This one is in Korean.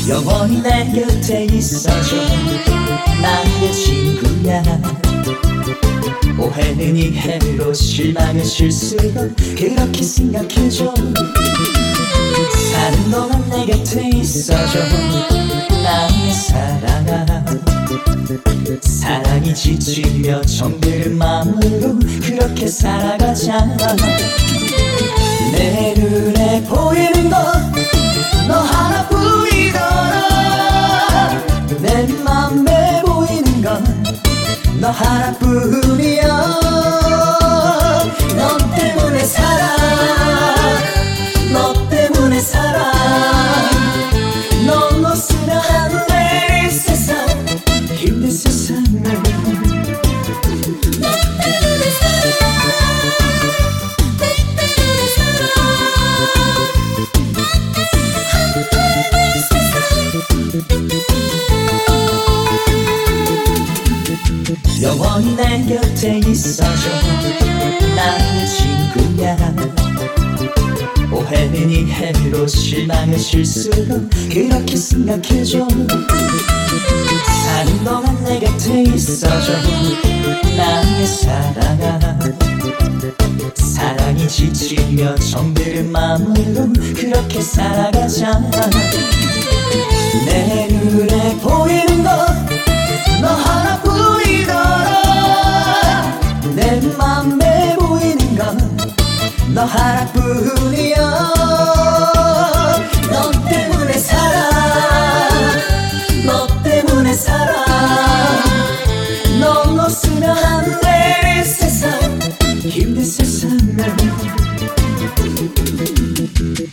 영원히 내 곁에 있어줘 나의 친구야. 오해는 이해로 실망은 실수로 그렇게 생각해줘. 사는 동안 내 곁에 있어줘 나의 사랑아. 사랑이 지치며 정들은 마음으로 그렇게 살아가자. 내 눈에 보이는 건 너 하나뿐이더라. 내 맘에 보이는 건 너 하나뿐이야. 너 때문에 살아. 너 때문에 살아. 넌 없으면 안 돼 이 세상, 힘든 세상을. 너 때문에 살아. 너 때문에 살아. 영원히 내 곁에 있어줘 나의 친구야. 오해는 이해로 실망은 실수로 그렇게 생각해줘. 사는 동안 내 곁에 있어줘 나의 사랑아. 사랑이 지치며 정들은 마음으로 그렇게 살아가자. 내 눈에 보이는 건 너 하나뿐이더라. 내 맘에 보이는 건 너 하나뿐이야. 너 때문에 살아. 너 때문에 살아. 넌 없으면 안 돼 이 세상, 힘든 세상.